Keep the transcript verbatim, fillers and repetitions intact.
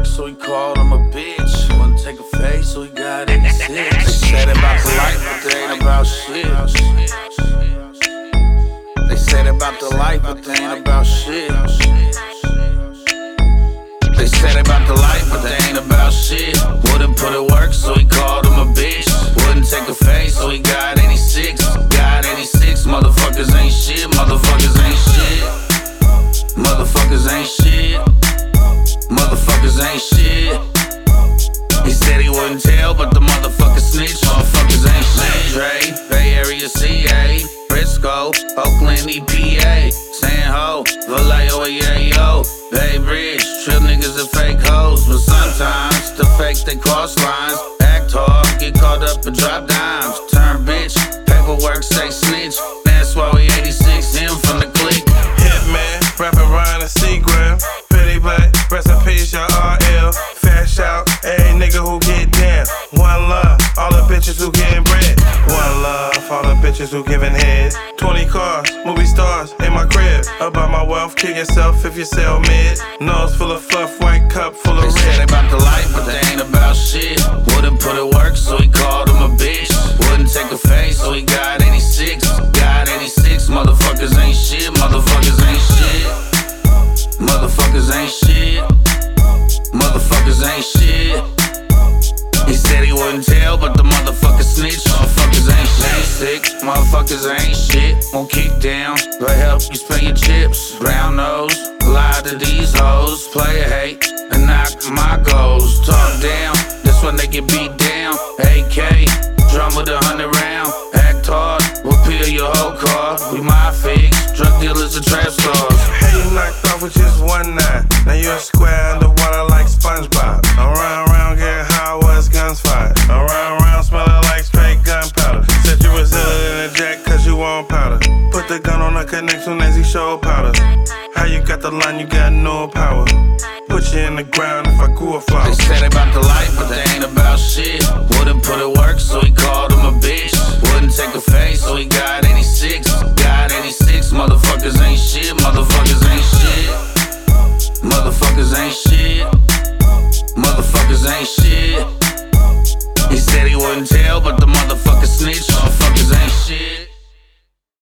work, so he called him a bitch. Wouldn't take a face, so he got eighty-six. They said about the life, but they ain't about shit. They said about the life, but they ain't about shit. They said about the life, but they ain't about shit. Wouldn't put it work, so he called him a bitch. Wouldn't take a face, so he got eighty-six. Got eighty-six, motherfuckers ain't shit. Motherfuckers ain't shit. Motherfuckers ain't shit. Motherfuckers ain't shit. He said he wouldn't tell, but the motherfucker snitch. Motherfuckers ain't shit. Dre, Bay Area C A, Frisco, Oakland E P A, San Ho, Vallejo, yeah, yo, Bay Bridge. Trill niggas are fake hoes, but sometimes the fakes they cross lines. Act hard, get caught up and drop dimes. Turn bitch, paperwork say snitch. That's why we eighty-six, him from the clique. Hitman, rapping Ryan and Seagram. Pretty black, rest in peace, y'all R L. Fast out, every nigga who get down. One love, all the bitches who getting bread. One love, all the bitches who giving head. Twenty cars, movie stars in my crib. About my wealth, kill yourself if you sell mid. Nose full of fluff, white cup full of red. They said about the life, but they ain't about shit. Wouldn't put it work, so he called him a bitch. Wouldn't take a face, so he got eighty-six. Got eighty-six, motherfuckers ain't shit. Motherfuckers ain't shit. Motherfuckers ain't shit. Motherfuckers ain't shit. He said he wouldn't tell, but the motherfucker snitch. Motherfuckers ain't shit. Sick, motherfuckers ain't shit. Won't kick down, but help you spend your chips. Brown nose, lie to these hoes. Player hate, and knock my goals. Talk down, this when they get beat down. A K, drum with a hundred round. Act hard, we'll peel your whole car. We my figs, drug dealers and trap stars. Hey, you knocked off with just one night. Now you're a square underwater like SpongeBob. Around, round, get high, was guns fired. Around, round, smelling like straight gunpowder. Said you was iller than a jack cause you want powder. Put the gun on the connect soon as he showed powder. How you got the line, you got no power. Put you in the ground if I grew a flower. They said about the